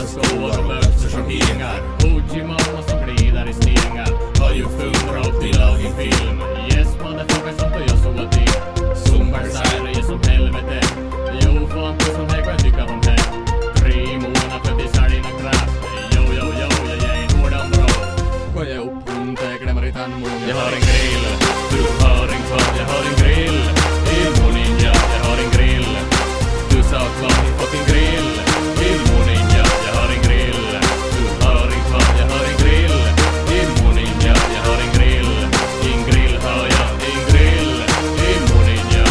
svarta skor och böter som hingar. Uchi-mamma som glider i stengar. Har ju funnrat till lag i film. Yes, motherfucker som jag såg att det. Zumbar Sverige som helvete. Jo, fan du som här kan tycka om det. 3 månader för det säljerna kraft. Jo, jag är en hårdan bra. Går jag upp runt, jag glömmer i tandmån. Jag har en grill, du har en kvar. Jag har en grill, Ilmo Ninja. Jag har en grill, du sa kvar i fucking grill. Ilmo Ninja, jag har en grill. Du har en kvar, jag har en grill. Ilmo Ninja, jag har en grill. En grill har jag, en grill. Ilmo Ninja.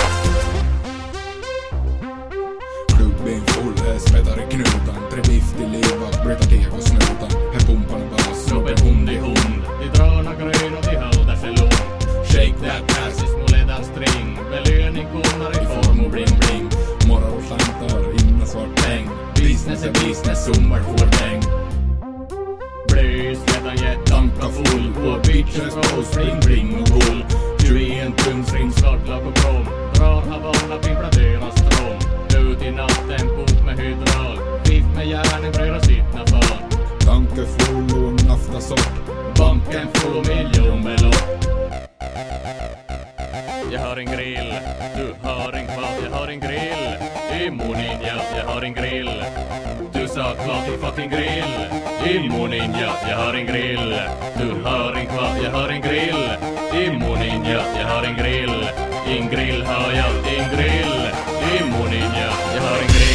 Klubben full, smäddar i knutan. Trebiff till livvakt, bryta deg och snutan. Här pumpar och bass, Snubben hund i hund. De drar några grön och de håller sig lugn. Shake that ass i små ledar string. Belöning kommer i form och bling bling. Morrar och slantar, inna svart peng. Business är business, sommar får peng. Blös, redan jättanka full. Och bitches roll, spring, bling och gull. 21 tums rim, svartlack och krom. Drar Havanna, pimplar deras strån. Ut i natten, pop med hydral. Fiff med järnen, bryr och sittna fan. Tanke full och nafta sort. Banken får miljonbelopp. Jag har en grill, du har en kvar. Jag har en grill, Ilmo Ninja. Jag har en grill, du sa kvar i fucking grill. Ilmo Ninja, jag har en grill. Du har en kvar, jag har en grill. Ilmo Ninja, jag har en grill. En grill har jag, en grill. Ilmo Ninja, jag har en grill.